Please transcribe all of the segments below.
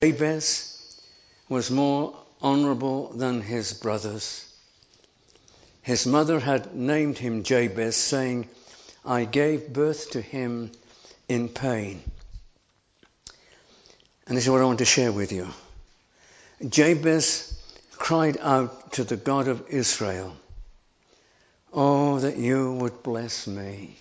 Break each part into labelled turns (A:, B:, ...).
A: Jabez was more honorable than his brothers. His mother had named him Jabez, saying, I gave birth to him in pain. And this is what I want to share with you. Jabez cried out to the God of Israel, oh, that you would bless me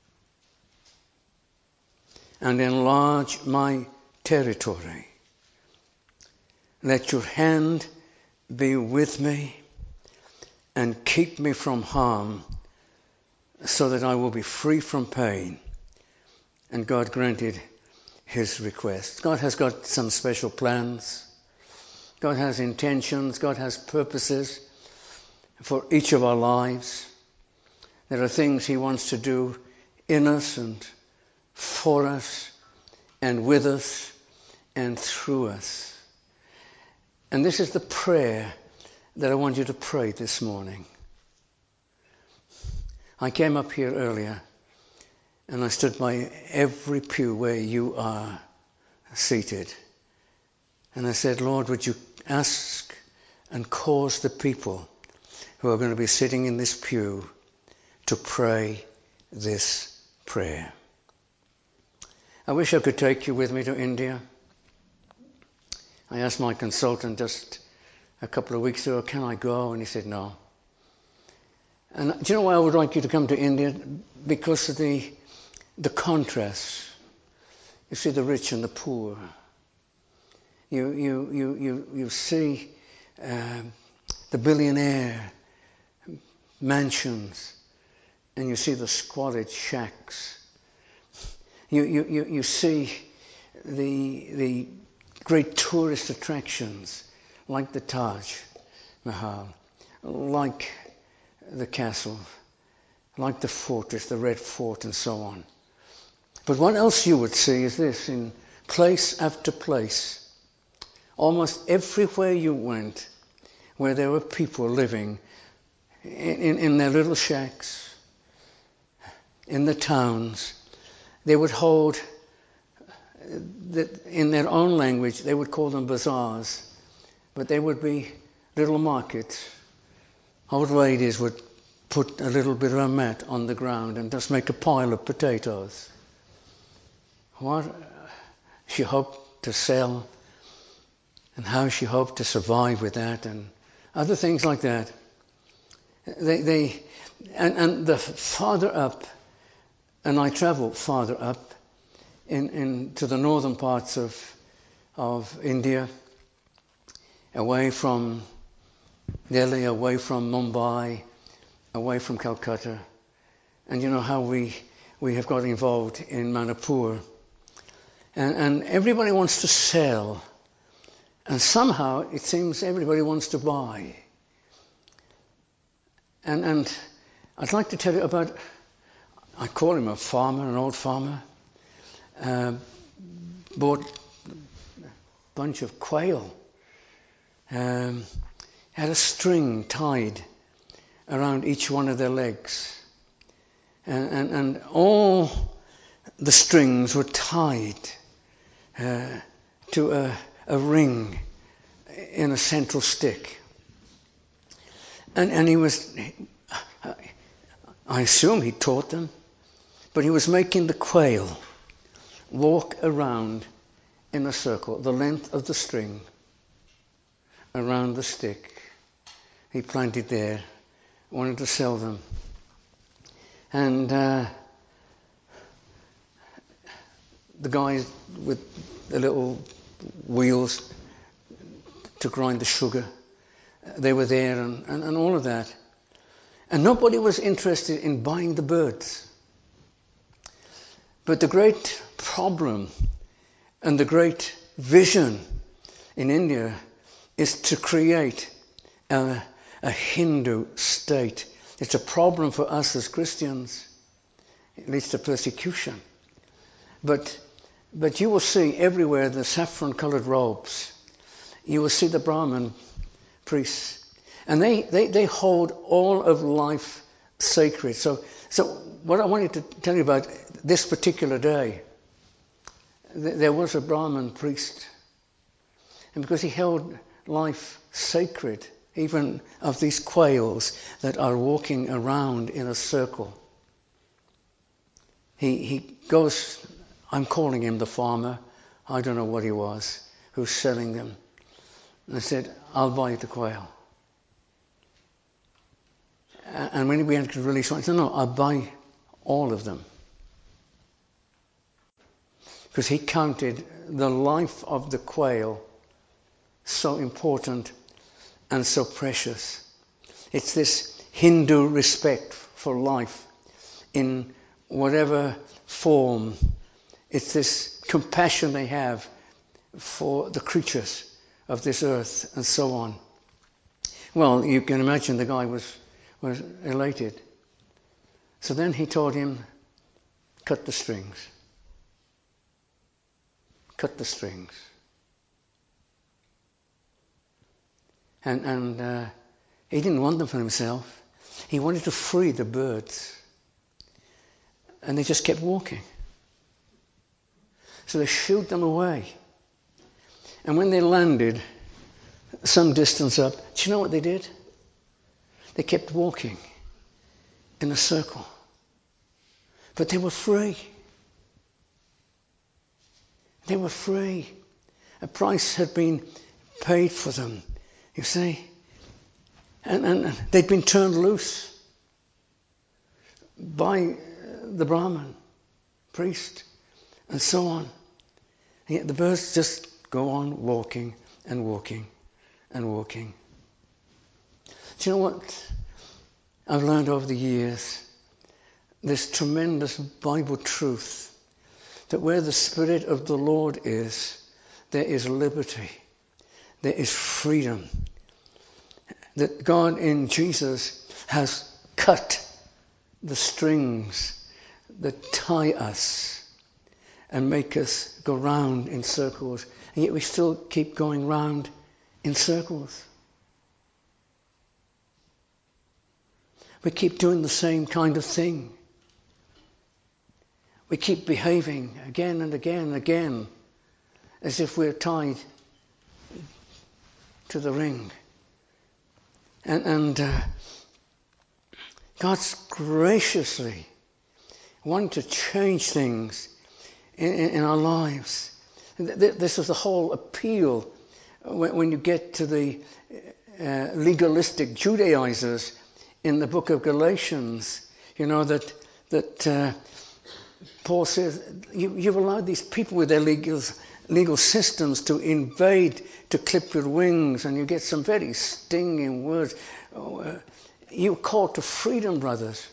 A: and enlarge my territory. Let your hand be with me and keep me from harm, so that I will be free from pain. And God granted his request. God has got some special plans. God has intentions. God has purposes for each of our lives. There are things he wants to do in us and for us and with us and through us. And this is the prayer that I want you to pray this morning. I came up here earlier and I stood by every pew where you are seated. And I said, Lord, would you ask and cause the people who are going to be sitting in this pew to pray this prayer. I wish I could take you with me to India. I asked my consultant just a couple of weeks ago, can I go? And he said no. And do you know why I would like you to come to India? Because of the contrast. You see the rich and the poor. You see the billionaire mansions, and you see the squalid shacks. You see the great tourist attractions like the Taj Mahal, like the castle, like the fortress, the Red Fort, and so on. But what else you would see is this: in place after place, almost everywhere you went, where there were people living in their little shacks, in the towns, they would hold, in their own language, they would call them bazaars, but they would be little markets. Old ladies would put a little bit of a mat on the ground and just make a pile of potatoes. What she hoped to sell and how she hoped to survive with that and other things like that. And the farther up, and I travel farther up to the northern parts of India, away from Delhi, away from Mumbai, away from Calcutta. And you know how we have got involved in Manipur. And everybody wants to sell. And somehow it seems everybody wants to buy. And I'd like to tell you about, I call him a farmer, an old farmer. Bought a bunch of quail. Had a string tied around each one of their legs. And all the strings were tied to a ring in a central stick. And he was, I assume he taught them, but he was making the quail walk around in a circle, the length of the string, around the stick. He planted there, wanted to sell them. And the guys with the little wheels to grind the sugar, they were there and all of that. And nobody was interested in buying the birds. But the great problem and the great vision in India is to create a Hindu state. It's a problem for us as Christians. It leads to persecution. But you will see everywhere the saffron-colored robes. You will see the Brahmin priests. And they hold all of life sacred. So what I wanted to tell you about this particular day, there was a Brahmin priest And because he held life sacred, even of these quails that are walking around in a circle. He goes, I'm calling him the farmer, I don't know what he was, who's selling them. And I said, I'll buy the quail. And when he began to release one, I said, no, I'll buy all of them. Because he counted the life of the quail so important and so precious. It's this Hindu respect for life in whatever form. It's this compassion they have for the creatures of this earth and so on. Well, you can imagine the guy was elated. So then he told him, cut the strings. Cut the strings. And he didn't want them for himself. He wanted to free the birds. And they just kept walking. So they shooed them away. And when they landed some distance up, do you know what they did? They kept walking in a circle. But they were free. They were free. A price had been paid for them, you see. And they'd been turned loose by the Brahman, priest, and so on. And yet the birds just go on walking and walking and walking. Do you know what I've learned over the years? This tremendous Bible truth that where the Spirit of the Lord is, there is liberty, there is freedom. That God in Jesus has cut the strings that tie us and make us go round in circles, and yet we still keep going round in circles. We keep doing the same kind of thing. We keep behaving again and again and again as if we're tied to the ring. And God's graciously wanting to change things in our lives. This is the whole appeal when you get to the legalistic Judaizers in the book of Galatians. You know that Paul says, you've allowed these people with their legal systems to invade, to clip your wings, and you get some very stinging words. You're called to freedom, brothers.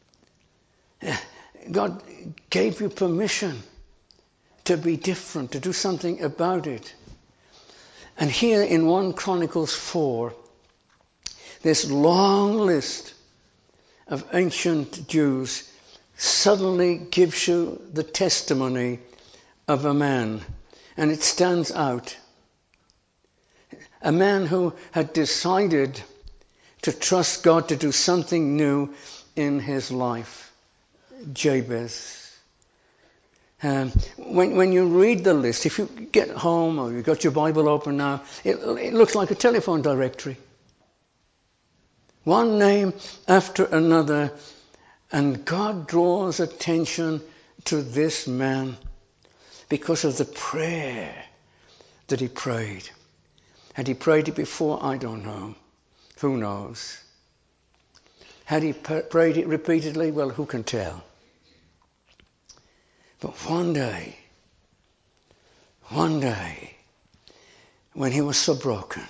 A: God gave you permission to be different, to do something about it. And here in 1 Chronicles 4, this long list of ancient Jews suddenly gives you the testimony of a man, and it stands out. A man who had decided to trust God to do something new in his life, Jabez. When you read the list, if you get home or you've got your Bible open now, it looks like a telephone directory. One name after another. And God draws attention to this man because of the prayer that he prayed. Had he prayed it before? I don't know. Who knows? Had he prayed it repeatedly? Well, who can tell? But one day, when he was so broken,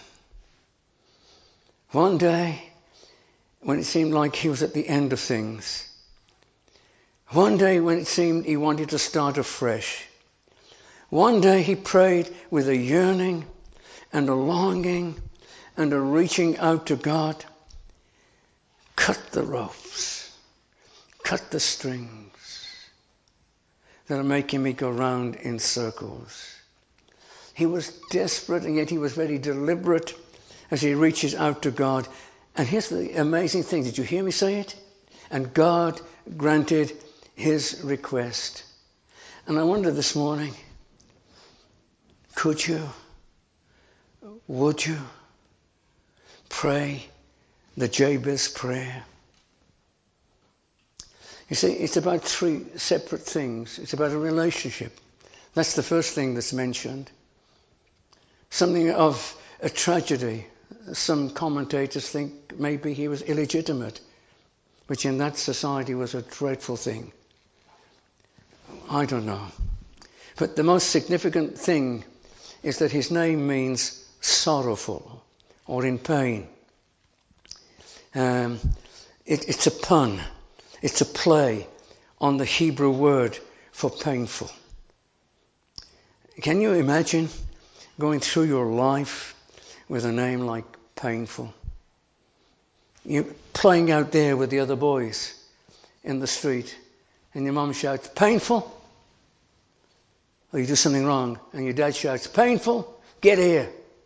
A: one day when it seemed like he was at the end of things, one day when it seemed he wanted to start afresh, one day he prayed with a yearning and a longing and a reaching out to God. Cut the ropes, cut the strings that are making me go round in circles. He was desperate, and yet he was very deliberate as he reaches out to God. And here's the amazing thing. Did you hear me say it? And God granted his request. And I wonder this morning, could you Would you pray the Jabez prayer? You see, it's about three separate things. It's about a relationship. That's the first thing that's mentioned. Something of a tragedy. Some commentators think maybe he was illegitimate, which in that society was a dreadful thing. I don't know. But the most significant thing is that his name means sorrowful or in pain. It's a pun. It's a play on the Hebrew word for painful. Can you imagine going through your life with a name like Painful? You're playing out there with the other boys in the street and your mum shouts, "Painful?" Or you do something wrong and your dad shouts, "Painful? Get here."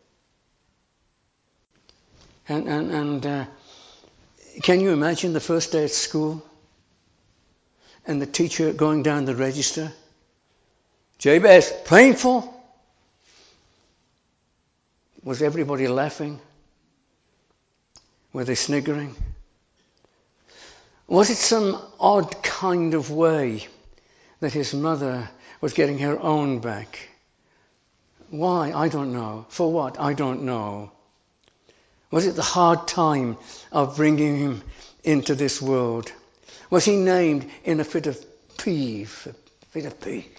A: And can you imagine the first day at school and the teacher going down the register? "Jabez, painful?" Was everybody laughing? Were they sniggering? Was it some odd kind of way that his mother was getting her own back? Why? I don't know. For what? I don't know. Was it the hard time of bringing him into this world? Was he named in a fit of peeve, a fit of pique?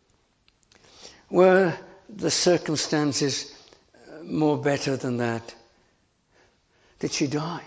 A: Were the circumstances more better than that? Did she die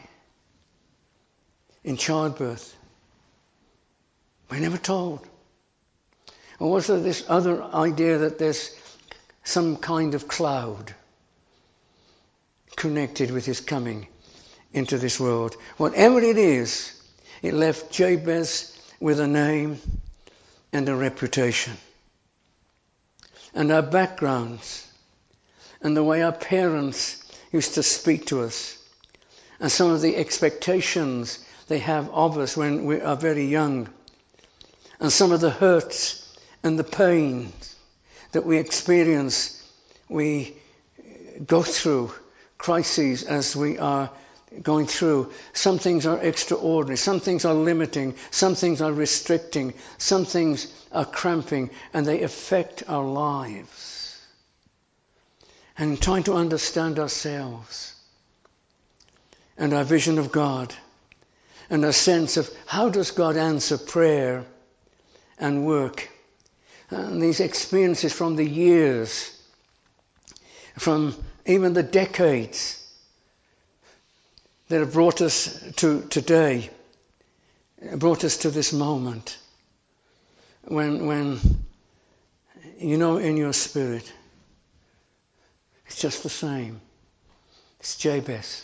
A: in childbirth? We're never told. Or was there this other idea that there's some kind of cloud connected with his coming into this world? Whatever it is, it left Jabez with a name and a reputation. And our backgrounds and the way our parents used to speak to us and some of the expectations they have of us when we are very young and some of the hurts and the pains that we experience, we go through crises as we are going through. Some things are extraordinary, some things are limiting, some things are restricting, some things are cramping, and they affect our lives. And trying to understand ourselves and our vision of God and our sense of how does God answer prayer and work. And these experiences from the years, from even the decades that have brought us to today, brought us to this moment when you know in your spirit it's just the same. It's Jabez.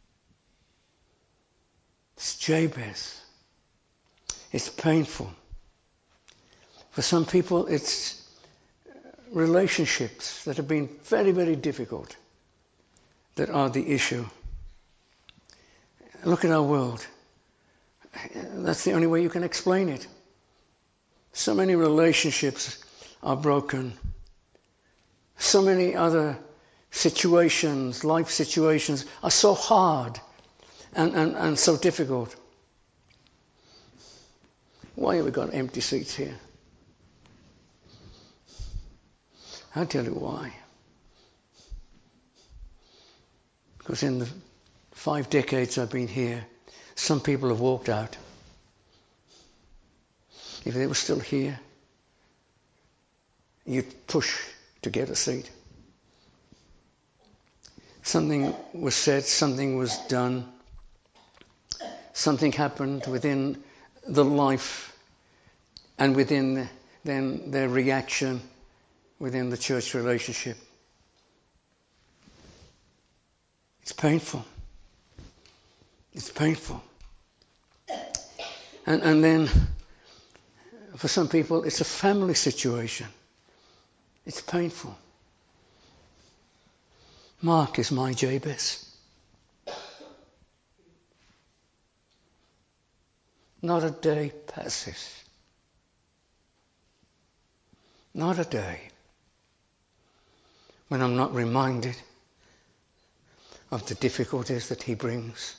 A: It's Jabez. It's painful. For some people, it's relationships that have been very, very difficult that are the issue. Look at our world. That's the only way you can explain it. So many relationships are broken. So many other situations, life situations, are so hard and so difficult. Why have we got empty seats here? I'll tell you why. Because in the 5 decades I've been here, some people have walked out. If they were still here, you'd push to get a seat. Something was said, something was done, something happened within the life and within then their reaction within the church relationship. It's painful. It's painful. And then for some people it's a family situation. It's painful. Mark is my Jabez. Not a day passes. Not a day when I'm not reminded of the difficulties that he brings.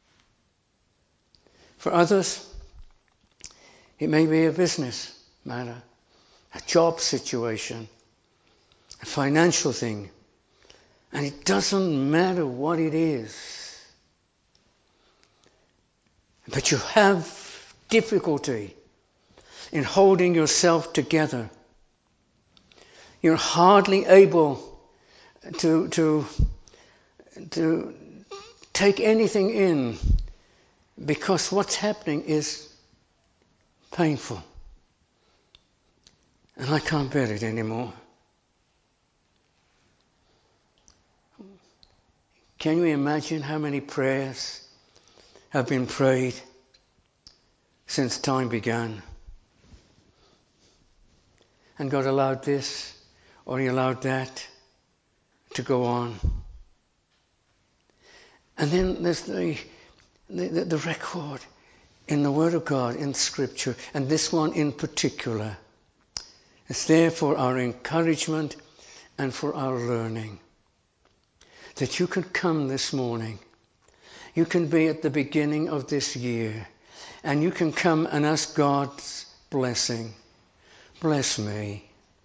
A: For others, it may be a business matter, a job situation, a financial thing. And it doesn't matter what it is. But you have difficulty in holding yourself together. You're hardly able to take anything in because what's happening is painful. And I can't bear it anymore. Can you imagine how many prayers have been prayed since time began? And God allowed this or he allowed that to go on. And then there's the record in the Word of God, in Scripture, and this one in particular. It's there for our encouragement and for our learning. That you can come this morning. You can be at the beginning of this year. And you can come and ask God's blessing. Bless me.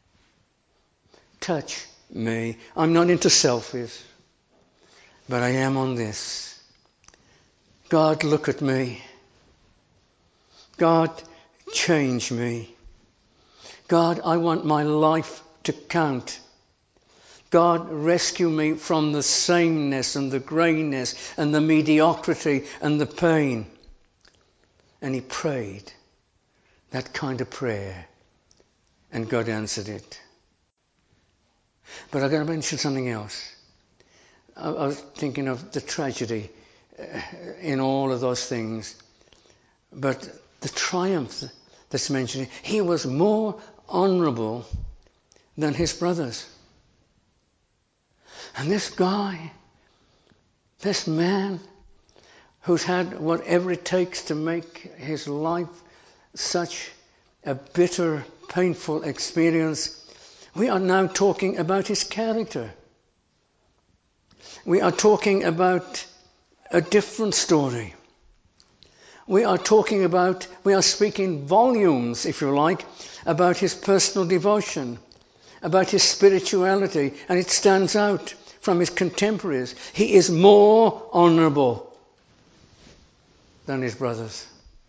A: Touch me. I'm not into selfies. But I am on this. God, look at me. God, change me. God, I want my life to count. God, rescue me from the sameness and the greyness and the mediocrity and the pain. And he prayed that kind of prayer. And God answered it. But I've got to mention something else. I was thinking of the tragedy in all of those things. But the triumph that's mentioned, he was more honourable than his brothers. And this guy, this man, who's had whatever it takes to make his life such a bitter, painful experience, we are now talking about his character. We are talking about a different story. We are speaking volumes, if you like, about his personal devotion, about his spirituality, and it stands out from his contemporaries. He is more honourable than his brothers.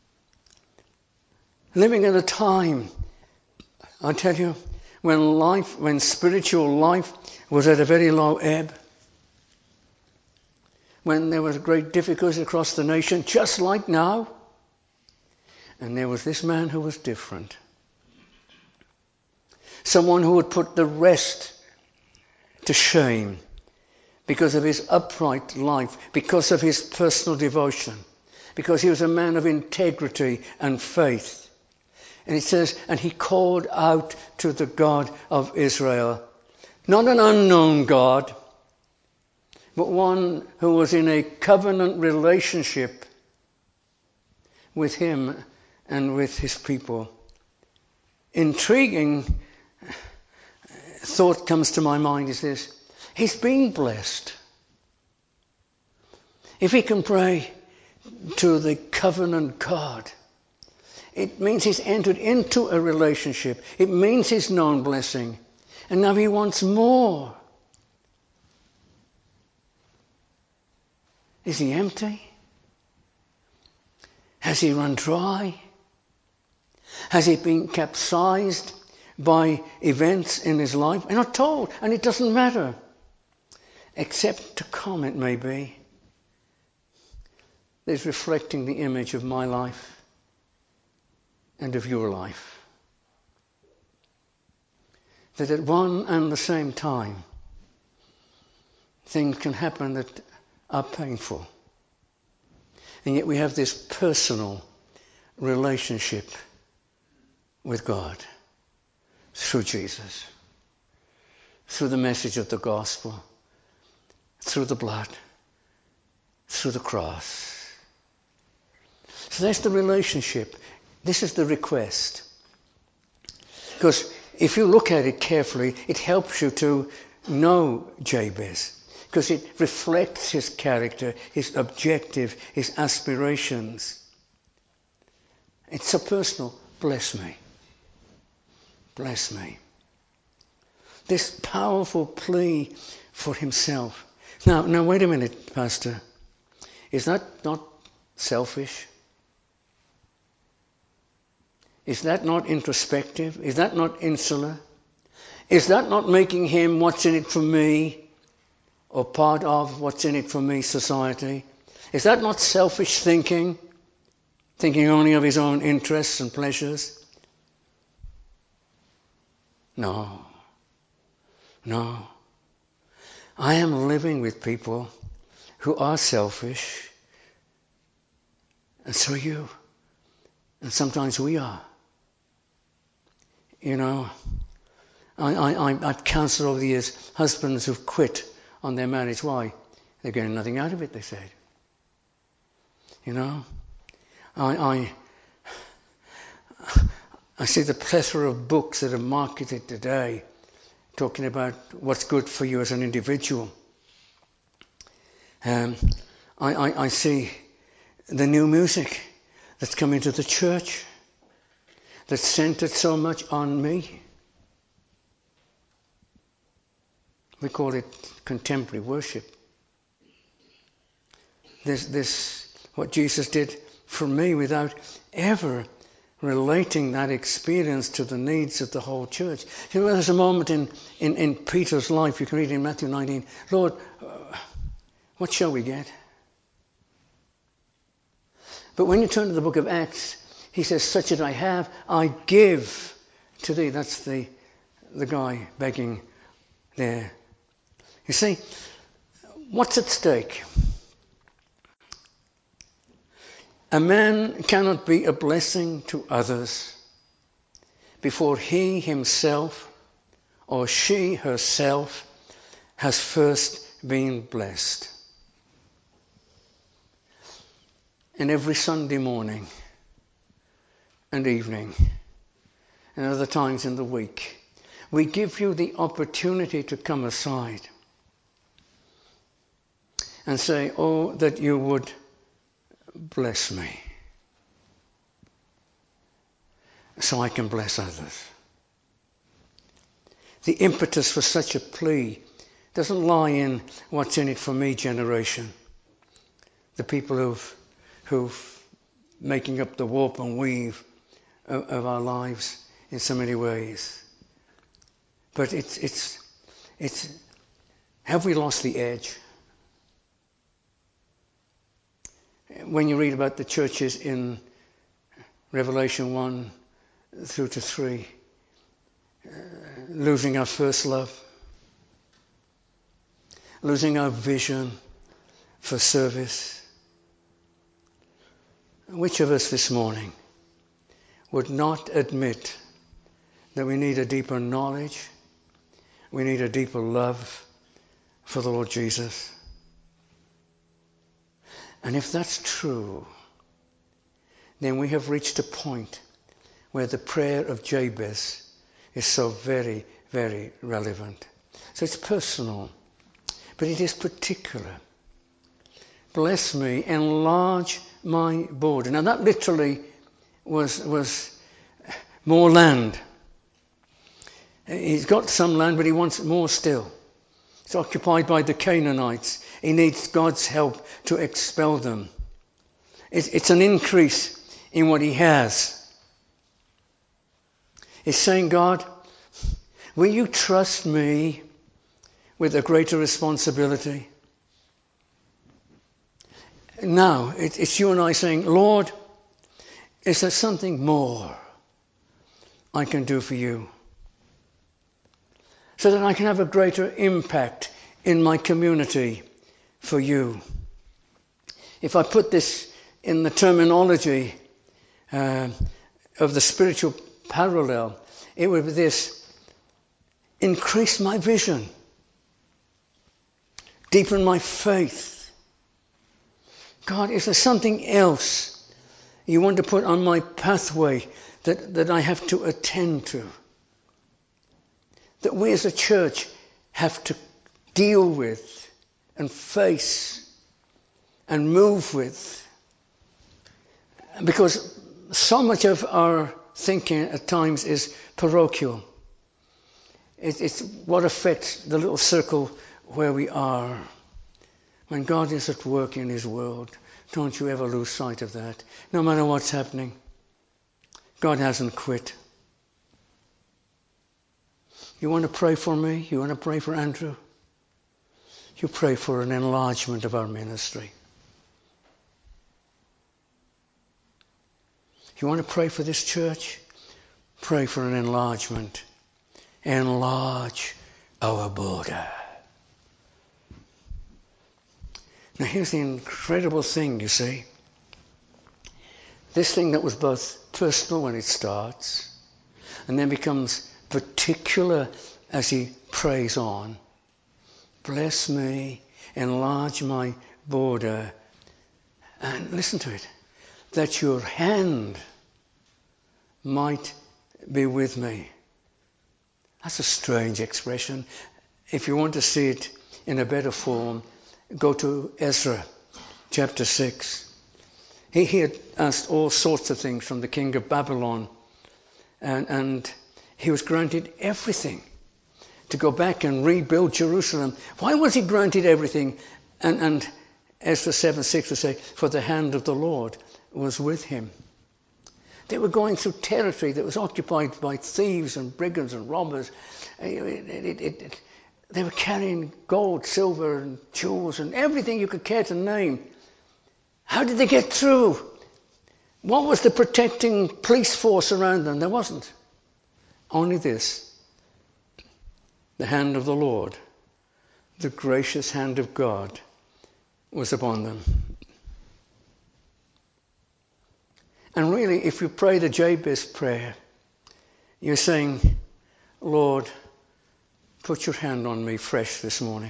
A: Living at a time, I tell you, when spiritual life was at a very low ebb, when there was great difficulty across the nation, just like now, and there was this man who was different. Someone who would put the rest to shame because of his upright life, because of his personal devotion, because he was a man of integrity and faith. And it says, and he called out to the God of Israel, not an unknown God, but one who was in a covenant relationship with him and with his people. Intriguing thought comes to my mind is this. He's being blessed. If he can pray to the covenant God, it means he's entered into a relationship. It means he's known blessing. And now he wants more. Is he empty? Has he run dry? Has he been capsized by events in his life? We're not told, and it doesn't matter. Except to comment, maybe, is reflecting the image of my life and of your life. That at one and the same time, things can happen that are painful. And yet we have this personal relationship with God through Jesus, through the message of the gospel, through the blood, through the cross. So that's the relationship. This is the request. Because if you look at it carefully, it helps you to know Jabez. because it reflects his character, his objective, his aspirations. It's so personal. Bless me. Bless me. This powerful plea for himself. Now wait a minute, Pastor. Is that not selfish? Is that not introspective? Is that not insular? Is that not making him what's in it for me, or part of what's in it for me society? Is that not selfish thinking? Thinking only of his own interests and pleasures? No. I am living with people who are selfish, and so are you. And sometimes we are. You know, I've counseled over the years husbands who've quit on their marriage. Why? They're getting nothing out of it, they said. You know, I see the plethora of books that are marketed today talking about what's good for you as an individual. I see the new music that's come into the church that's centered so much on me. We call it contemporary worship. This what Jesus did for me without ever relating that experience to the needs of the whole church. You know, there's a moment in Peter's life, you can read in Matthew 19, Lord, what shall we get? But when you turn to the book of Acts, he says, such as I have, I give to thee. That's the guy begging there. You see, what's at stake? A man cannot be a blessing to others before he himself or she herself has first been blessed. And every Sunday morning and evening and other times in the week, we give you the opportunity to come aside and say, oh, that you would bless me so I can bless others. The impetus for such a plea doesn't lie in what's in it for me generation. The people who've making up the warp and weave of our lives in so many ways. But it's have we lost the edge? When you read about the churches in Revelation 1 through to 3, losing our first love, losing our vision for service. Which of us this morning would not admit that we need a deeper knowledge, we need a deeper love for the Lord Jesus? And if that's true, then we have reached a point where the prayer of Jabez is so very, very relevant. So it's personal, but it is particular. Bless me, enlarge my border. Now that literally was more land. He's got some land, but he wants more still. It's occupied by the Canaanites. He needs God's help to expel them. It's an increase in what he has. He's saying, God, will you trust me with a greater responsibility? Now, it's you and I saying, Lord, is there something more I can do for you? So that I can have a greater impact in my community for you. If I put this in the terminology of the spiritual parallel, it would be this: increase my vision, deepen my faith. God, is there something else you want to put on my pathway that I have to attend to? That we as a church have to deal with and face and move with. Because so much of our thinking at times is parochial. It's what affects the little circle where we are. When God is at work in his world, don't you ever lose sight of that. No matter what's happening, God hasn't quit. You want to pray for me? You want to pray for Andrew? You pray for an enlargement of our ministry. You want to pray for this church? Pray for an enlargement. Enlarge our border. Now here's the incredible thing, you see. This thing that was both personal when it starts and then becomes particular as he prays on. Bless me, enlarge my border, and listen to it, that your hand might be with me. That's a strange expression. If you want to see it in a better form, go to Ezra chapter 6. He had asked all sorts of things from the king of Babylon, and he was granted everything to go back and rebuild Jerusalem. Why was he granted everything? And Ezra 7:6 will say, for the hand of the Lord was with him. They were going through territory that was occupied by thieves and brigands and robbers. They were carrying gold, silver and jewels and everything you could care to name. How did they get through? What was the protecting police force around them? There wasn't. Only this. The hand of the Lord, the gracious hand of God was upon them. And really, if you pray the Jabez prayer, you're saying, Lord, put your hand on me fresh this morning.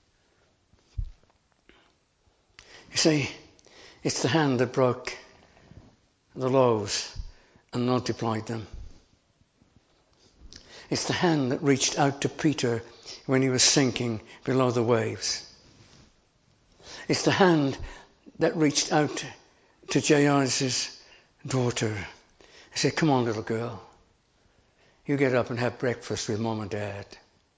A: You see, it's the hand that broke the loaves and multiplied them. It's the hand that reached out to Peter when he was sinking below the waves. It's the hand that reached out to Jairus' daughter and said, come on, little girl. You get up and have breakfast with Mom and Dad.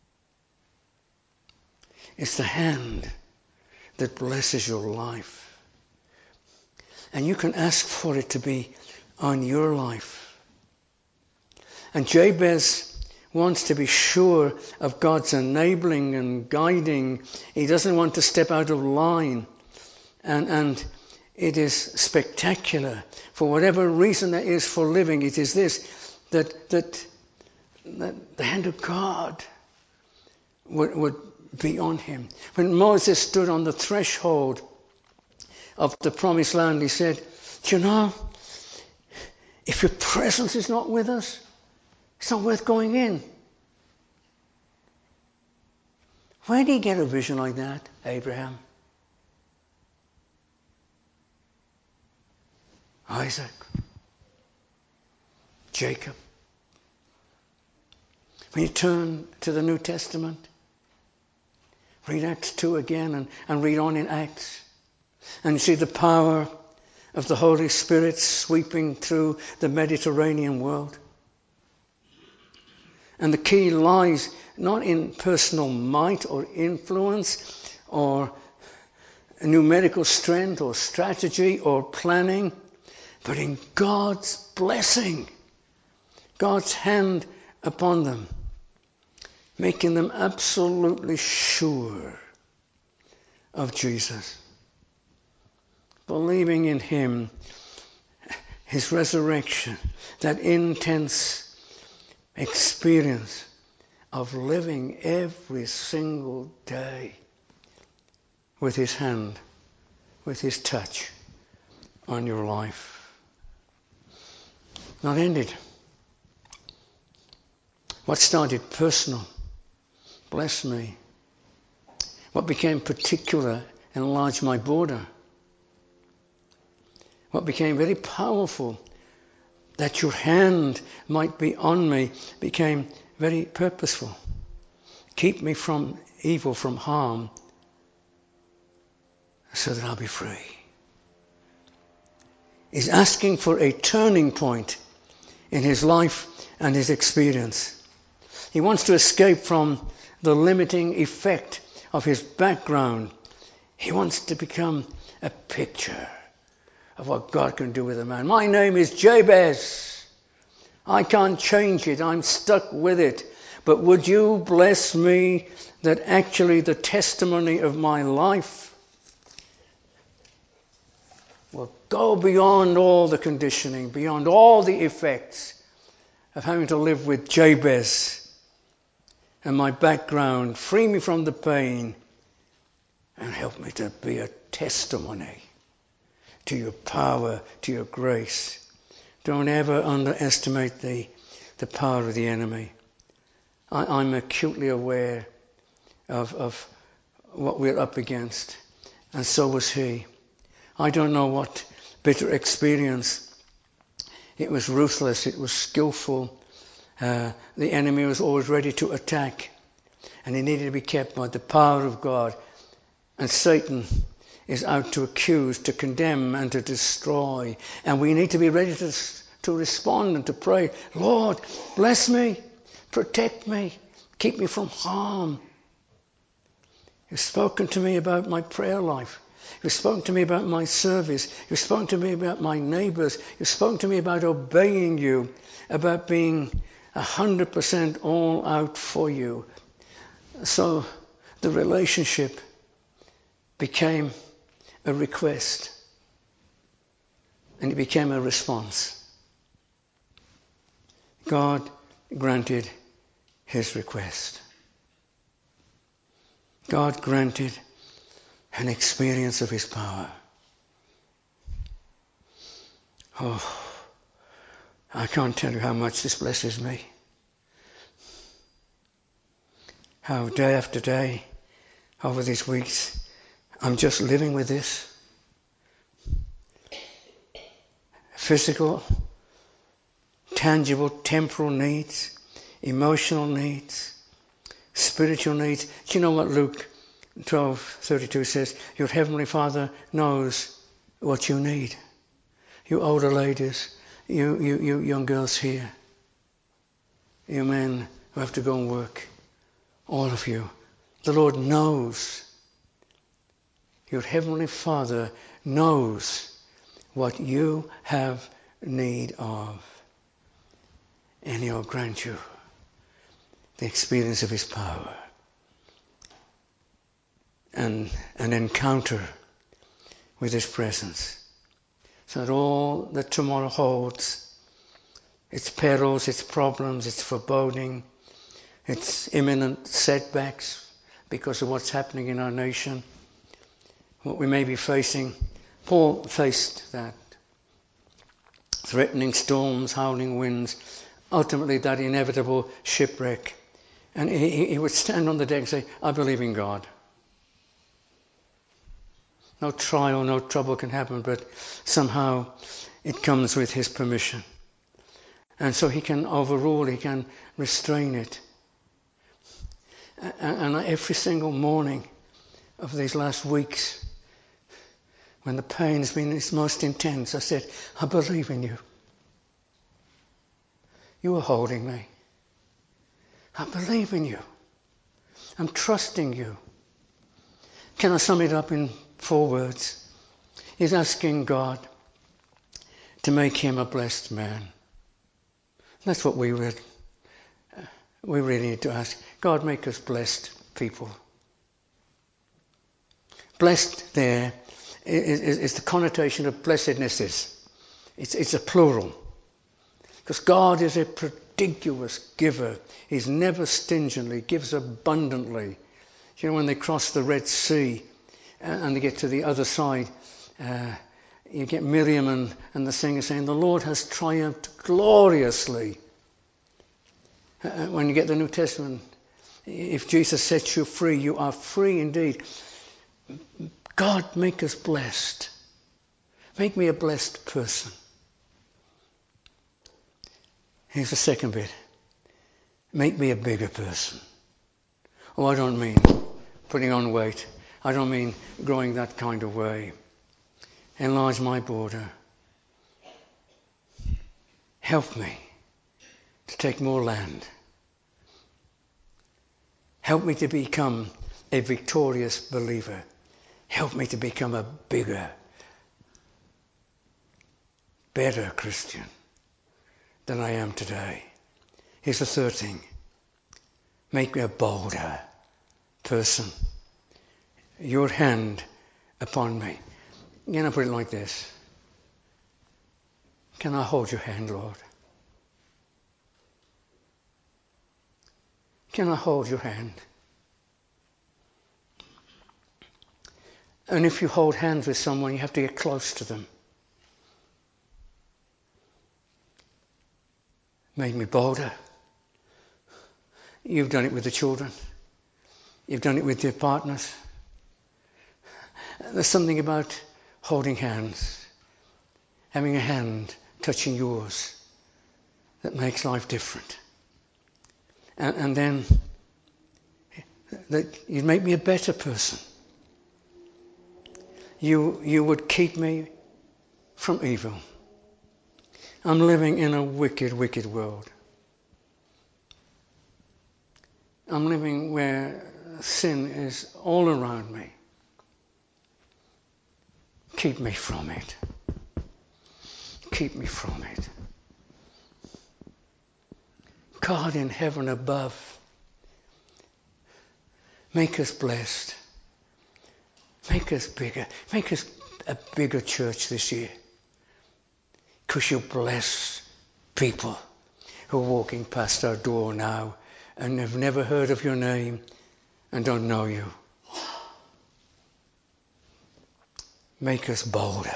A: It's the hand that blesses your life. And you can ask for it to be on your life. And Jabez wants to be sure of God's enabling and guiding. He doesn't want to step out of line. And it is spectacular. For whatever reason there is for living, it is this, that the hand of God would be on him. When Moses stood on the threshold of the promised land, he said, do you know, if your presence is not with us, it's not worth going in. Where did he get a vision like that, Abraham? Isaac? Jacob? When you turn to the New Testament, read Acts 2 again and read on in Acts, and you see the power of the Holy Spirit sweeping through the Mediterranean world. And the key lies not in personal might or influence or numerical strength or strategy or planning, but in God's blessing, God's hand upon them, making them absolutely sure of Jesus, believing in him, his resurrection, that intense experience of living every single day with his hand, with his touch on your life. Not ended. What started personal, bless me. What became particular, enlarge my border. What became very powerful, that your hand might be on me, became very purposeful. Keep me from evil, from harm. so that I'll be free. He's asking for a turning point in his life and his experience. He wants to escape from the limiting effect of his background. He wants to become a picture of what God can do with a man. My name is Jabez. I can't change it. I'm stuck with it. But would you bless me that actually the testimony of my life will go beyond all the conditioning, beyond all the effects of having to live with Jabez and my background. Free me from the pain and help me to be a testimony to your power, to your grace. Don't ever underestimate the power of the enemy. I'm acutely aware of what we're up against, and so was he. I don't know what bitter experience. It was ruthless, it was skillful. The enemy was always ready to attack, and he needed to be kept by the power of God. And Satan is out to accuse, to condemn, and to destroy. And we need to be ready to respond and to pray, Lord, bless me, protect me, keep me from harm. You've spoken to me about my prayer life. You've spoken to me about my service. You've spoken to me about my neighbours. You've spoken to me about obeying you, about being 100% all out for you. So the relationship became a request, and it became a response. God granted his request. God granted an experience of his power. Oh, I can't tell you how much this blesses me. How day after day, over these weeks, I'm just living with this. Physical, tangible, temporal needs, emotional needs, spiritual needs. Do you know what Luke 12:32 says? Your heavenly Father knows what you need. You older ladies, you young girls here, you men who have to go and work, all of you, the Lord knows. Your heavenly Father knows what you have need of, and he'll grant you the experience of his power and an encounter with his presence, so that all that tomorrow holds, its perils, its problems, its foreboding, its imminent setbacks because of what's happening in our nation, what we may be facing. Paul faced that. Threatening storms, howling winds, ultimately that inevitable shipwreck. And he would stand on the deck and say, I believe in God. No trial, no trouble can happen, but somehow it comes with his permission. And so he can overrule, he can restrain it. And every single morning of these last weeks, when the pain has been its most intense, I said, I believe in you. You are holding me. I believe in you. I'm trusting you. Can I sum it up in 4 words? He's asking God to make him a blessed man. That's what we really need to ask. God, make us blessed people. Blessed there is the connotation of blessednesses. It's a plural. Because God is a prodigious giver. He's never stingently, gives abundantly. You know, when they cross the Red Sea and they get to the other side, you get Miriam and the singer saying, the Lord has triumphed gloriously. When you get the New Testament, if Jesus sets you free, you are free indeed. God, make us blessed. Make me a blessed person. Here's the second bit. Make me a bigger person. Oh, I don't mean putting on weight. I don't mean growing that kind of way. Enlarge my border. Help me to take more land. Help me to become a victorious believer. Help me to become a bigger, better Christian than I am today. Here's the third thing. Make me a bolder person. Your hand upon me. Can I put it like this? Can I hold your hand, Lord? Can I hold your hand? And if you hold hands with someone, you have to get close to them. Make me bolder. You've done it with the children. You've done it with your partners. There's something about holding hands, having a hand touching yours, that makes life different. And then that you'd make me a better person. You would keep me from evil. I'm living in a wicked, wicked world. I'm living where sin is all around me. Keep me from it. Keep me from it. God in heaven above, make us blessed. Make us bigger. Make us a bigger church this year. Because you bless people who are walking past our door now and have never heard of your name and don't know you. Make us bolder.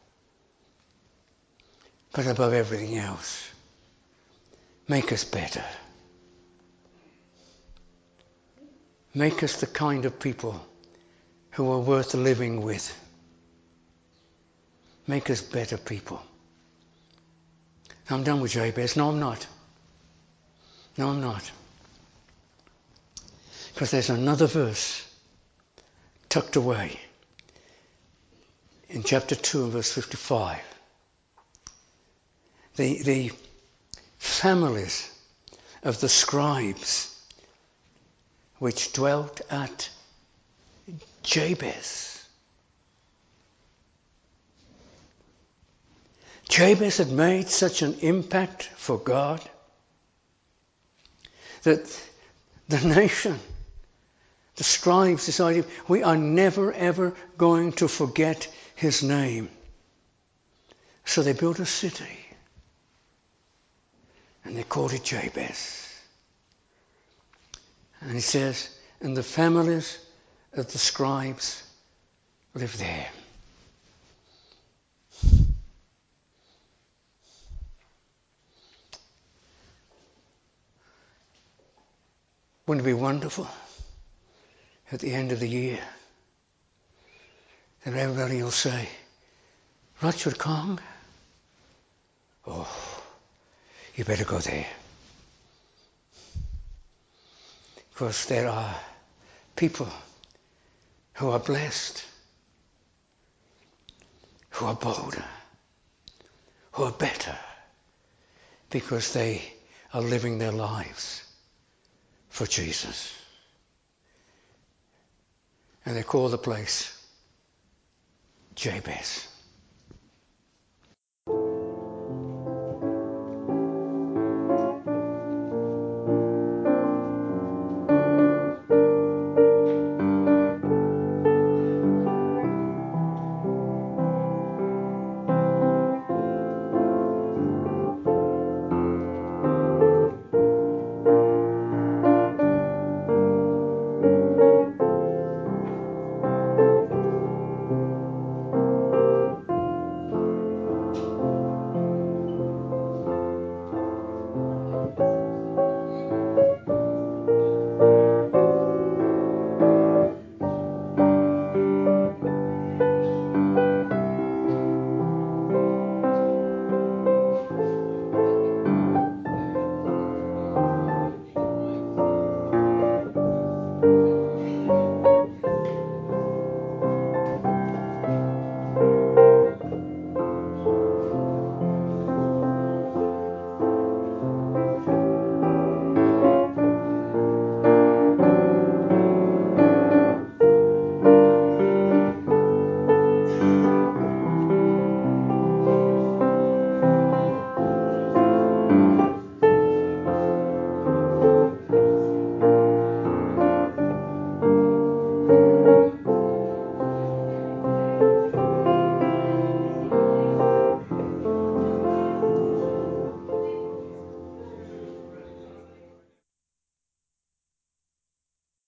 A: But above everything else, make us better. Make us the kind of people who are worth living with. Make us better people. I'm done with Jabez. No, I'm not. No, I'm not. Because there's another verse tucked away in chapter 2 and verse 55. The families of the scribes which dwelt at Jabez. Jabez had made such an impact for God that the nation, the scribes, decided, we are never ever going to forget his name. So they built a city and they called it Jabez. And it says, and the families of the scribes lived there. Wouldn't it be wonderful at the end of the year that everybody will say, Rochford Kong? Oh, you better go there. Because there are people who are blessed, who are bolder, who are better, because they are living their lives for Jesus. And they call the place Jabez.